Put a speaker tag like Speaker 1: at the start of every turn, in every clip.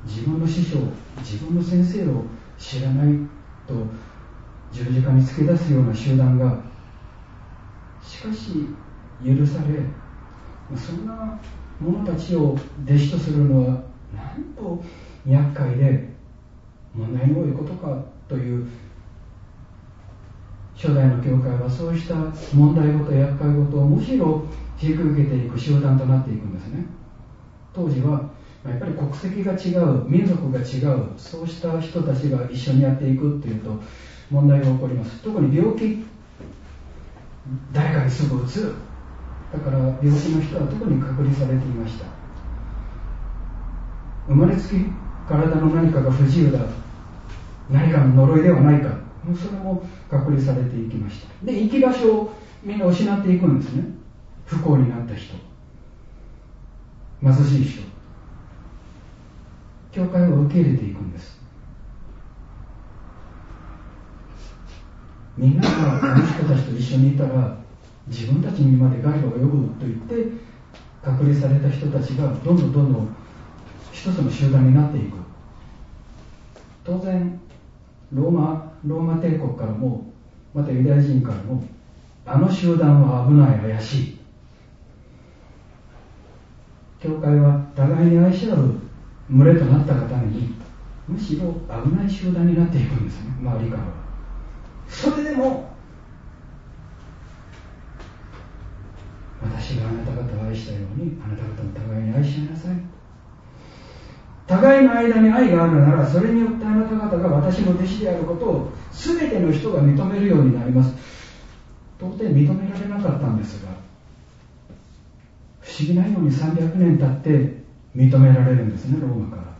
Speaker 1: 自分の師匠、自分の先生を知らないと十字架に突き出すような集団がしかし許され、そんな者たちを弟子とするのはなんと厄介で問題の多いことかという、初代の教会はそうした問題事、厄介事をむしろ引き受けていく集団となっていくんですね。当時はやっぱり国籍が違う、民族が違う、そうした人たちが一緒にやっていくっていうと問題が起こります。特に病気、誰かにすぐうつる。だから病気の人は特に隔離されていました。生まれつき体の何かが不自由だ、何かの呪いではないか、それも隔離されていきました。で、生き場所をみんな失っていくんですね。不幸になった人、貧しい人、教会を受け入れていくんです。みんながあの人たちと一緒にいたら自分たちにまで害が及ぶと言って隔離された人たちがどんどん一つの集団になっていく。当然ローマ帝国からも、またユダヤ人からも、あの集団は危ない、怪しい。教会は互いに愛し合う群れとなったがために、むしろ危ない集団になっていくんですね、周りからは。それでも私があなた方を愛したように、あなた方も互いに愛し合いなさい。互いの間に愛があるなら、それによってあなた方が私の弟子であることを全ての人が認めるようになります。到底認められなかったんですが、不思議なように300年経って認められるんですね、ローマから。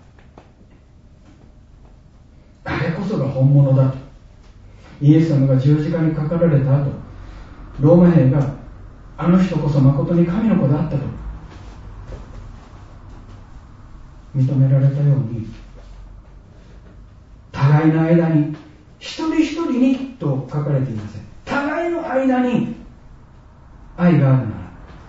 Speaker 1: あれこそが本物だと。イエス様が十字架にかかられた後、ローマ兵があの人こそ誠に神の子であったと認められたように、互いの間に、一人一人にと書かれていません。互いの間に愛があるなら、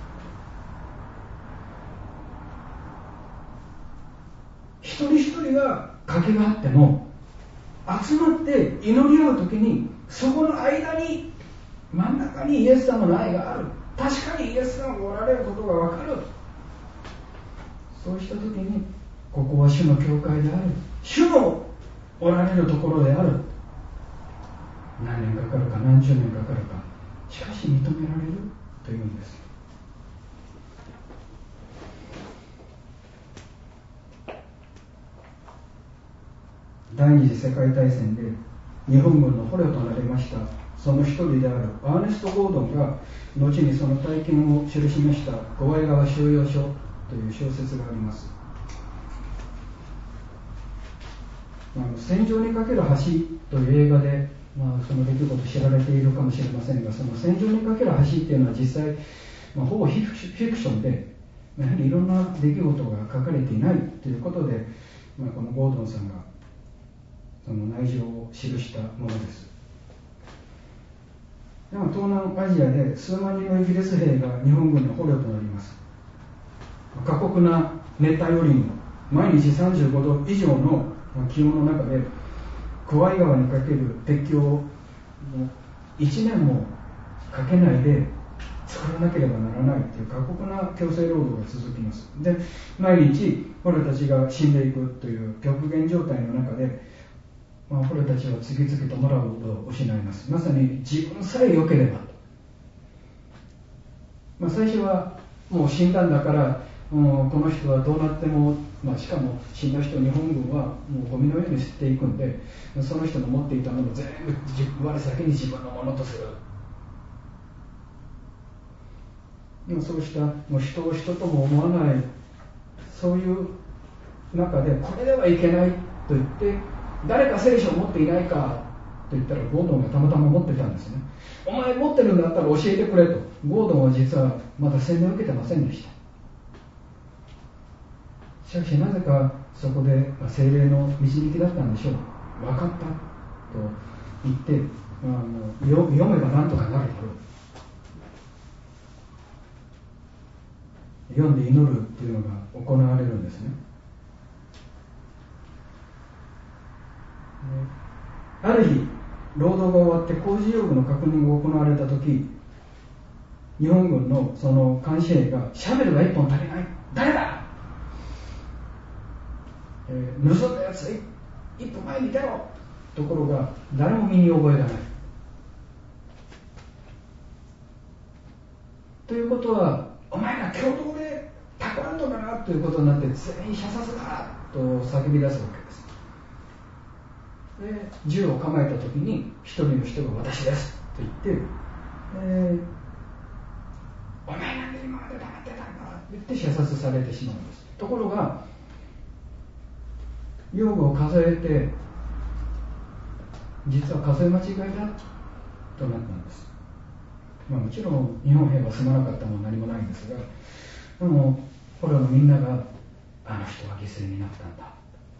Speaker 1: 一人一人がかけがあっても、集まって祈り合うときに、そこの間に、真ん中にイエス様の愛がある。確かにイエス様がおられることがわかる。そうしたときに、ここは主の教会である。主のおられるところである。何年かかるか、何十年かかるか。しかし認められるというんです。第二次世界大戦で日本軍の捕虜となりましたその一人であるアーネスト・ゴードンが後にその体験を記しました五愛川収容所という小説があります。戦場にかける橋という映画で、その出来事知られているかもしれませんが、その戦場にかける橋っていうのは実際、ほぼフィクションで、やはりいろんな出来事が書かれていないということで、このゴードンさんがその内情を記したものです。でも東南アジアで数万人のイギリス兵が日本軍の捕虜となります。過酷な熱帯雨林、毎日35度以上の気温の中でクワイ川にかける鉄橋を1年もかけないで作らなければならないという過酷な強制労働が続きます。で、毎日捕虜たちが死んでいくという極限状態の中で、捕虜たちは次々とモラルを失います。まさに自分さえ良ければと。最初はもう死んだんだから、この人はどうなっても、しかも死んだ人、日本軍はもうゴミのように捨てていくんで、その人の持っていたものを全部我先に自分のものとする。そうしたもう人を人とも思わない、そういう中でこれではいけないと言って、誰か聖書を持っていないかと言ったらゴードンがたまたま持ってたんですね。お前持ってるんだったら教えてくれと。ゴードンは実はまだ洗礼を受けてませんでした。しかしなぜかそこで聖霊の導きだったんでしょう。分かったと言って、読めばなんとかなるだろう。読んで祈るというのが行われるんですね。 ある日労働が終わって工事用具の確認が行われた時、日本軍のその監視兵がシャベルが1本足りない、誰だ、盗んだやつ一歩前に出ろ、ところが誰も身に覚えがない。ということは、お前ら共同で企んだかなということになって、全員射殺だと叫び出すわけです。で銃を構えた時に一人の人が私ですと言って、お前なんで今まで黙ってたんだと言って射殺されてしまうんです。ところが用具を数えて、実は数え間違いだとなったんです。もちろん日本兵は済まなかったも何もないんですが、でも捕虜のみんながあの人は犠牲になったんだ。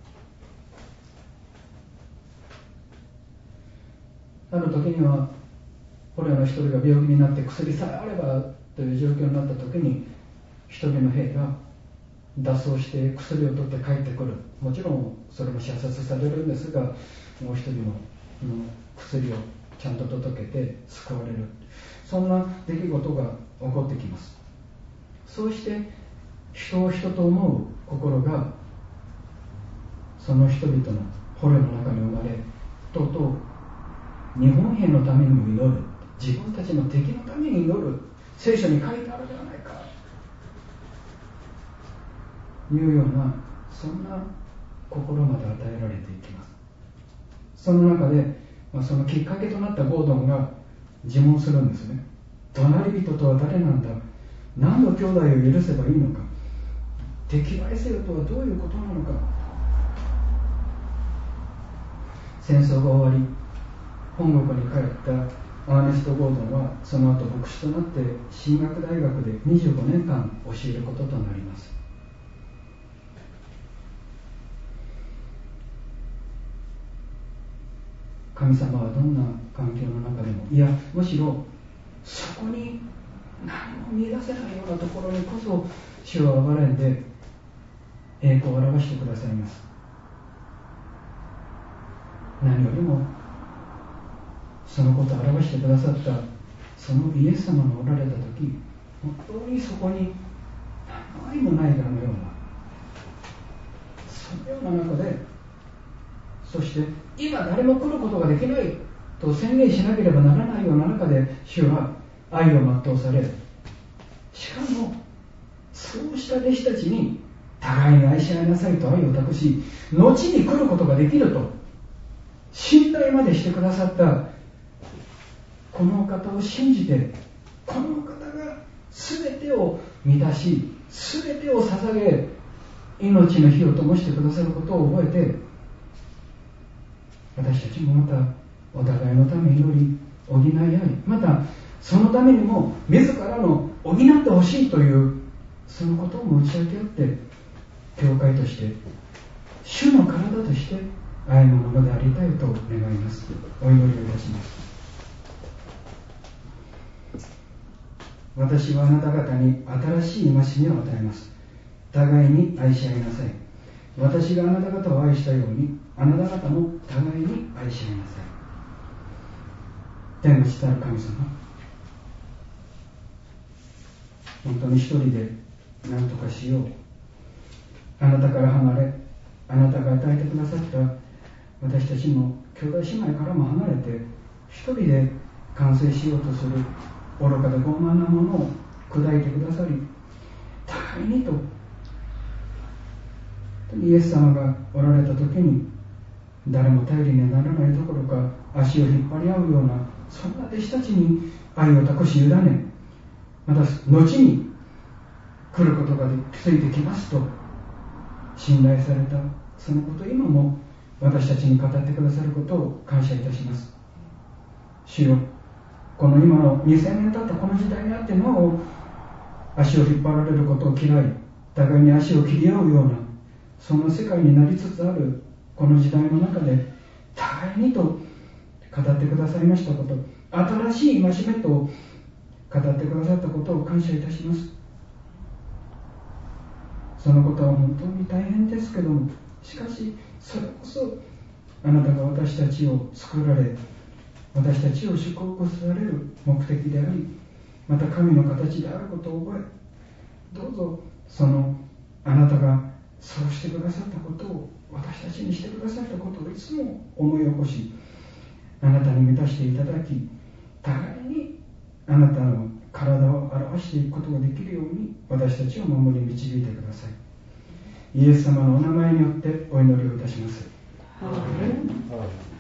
Speaker 1: ある時には捕虜の一人が病気になって薬さえあればという状況になった時に、一人の兵が脱走して薬を取って帰ってくる。もちろんそれも射殺されるんですが、もう一人の薬をちゃんと届けて救われる、そんな出来事が起こってきます。そうして人を人と思う心がその人々の捕虜の中に生まれ、とうとう日本兵のためにも祈る、自分たちの敵のために祈る、聖書に書いてあるではないかというような、そんな心まで与えられていきます。その中で、そのきっかけとなったゴードンが自問するんですね。隣人とは誰なんだ、何の兄弟を許せばいいのか、敵愛せよとはどういうことなのか。戦争が終わり本国に帰ったアーネスト・ゴードンは、その後牧師となって神学大学で25年間教えることとなります。神様はどんな環境の中でも、いやむしろそこに何も見出せないようなところにこそ主は憐れんで栄光を表してくださいます。何よりもそのことを表してくださったそのイエス様のおられた時、本当にそこに何もないかのような、そのような中で、そして今誰も来ることができないと宣言しなければならないような中で、主は愛を全うされ、しかもそうした弟子たちに互いに愛し合いなさいと愛を託し、後に来ることができると信頼までしてくださったこのお方を信じて、このお方が全てを満たし、全てを捧げ、命の火を灯してくださることを覚えて、私たちもまたお互いのために祈り補い合い、またそのためにも自らの補ってほしいというそのことも打ち明け合って、教会として主の体として愛のものでありたいと願います。お祈りをいたします。私はあなた方に新しい戒めを与えます。互いに愛し合いなさい。私があなた方を愛したように、あなた方も互いに愛し合いなさい。天の父なる神様、本当に一人で何とかしよう、あなたから離れ、あなたが与えてくださった私たちの兄弟姉妹からも離れて、一人で完成しようとする愚かで傲慢なものを砕いてくださり、互いにとイエス様がおられた時に、誰も頼りにならないどころか足を引っ張り合うような、そんな弟子たちに愛を託し委ね、また後に来ることがついてきますと信頼されたそのことを今も私たちに語ってくださることを感謝いたします。主よ、この今の2000年経ったこの時代にあってなお足を引っ張られることを嫌い、互いに足を切り合うようなそんな世界になりつつあるこの時代の中で、互いにと語ってくださいましたこと、新しい戒めと語ってくださったことを感謝いたします。そのことは本当に大変ですけども、しかしそれこそあなたが私たちを作られ、私たちを祝福される目的であり、また神の形であることを覚え、どうぞそのあなたがそうしてくださったことを、私たちにしてくださったことをいつも思い起こし、あなたに満たしていただき、互いにあなたの体を表していくことができるように私たちを守り導いてください。イエス様のお名前によってお祈りをいたします。